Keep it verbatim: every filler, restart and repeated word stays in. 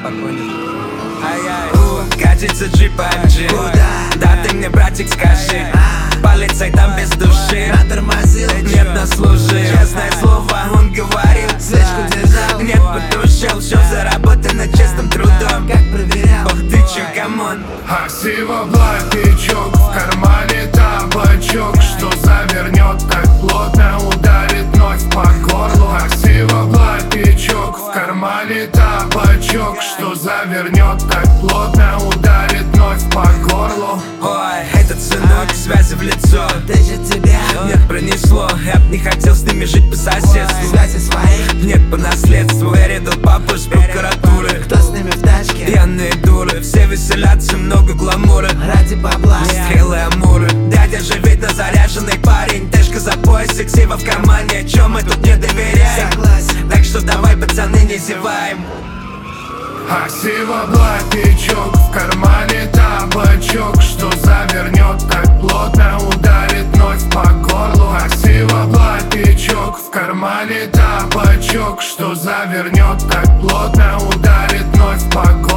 спокойно. Катится джип эм джи. Да ты мне, братик, скажи, полицай там без души, нет, нас служи. Честное слово, он говорил, слежку держал, нет, потрущал. Все заработано честным трудом, как проверял. Ох ты чё, камон. Аксива блокичок, в кармане табачок, что завернет так плотно, ударит вновь по горлу. Аксива блокичок, в кармане табачок, что завернет так плотно, ударит вновь по горлу. Ой, этот сынок, связи в лицо, Дышит тебя, нет, пронесло. Я б не хотел с ними жить по соседству, связи своих, нет, по наследству. Я редал папу с прокуратуры, кто с ними в тачке? пьяные дуры, все веселятся, много гламура, Ради бабла, стрелы амуры. Дядя же видно заряженный парень, тэшка за пояс, сексива в кармане. Чё мы тут не доверяем? согласен. Так что давай, пацаны, не зеваем. Аксива блокичок, в кармане табачок, что завернет так плотно, ударит вновь по горлу. Аксива блокичок, в кармане табачок, что завернет так плотно, ударит вновь по горлу.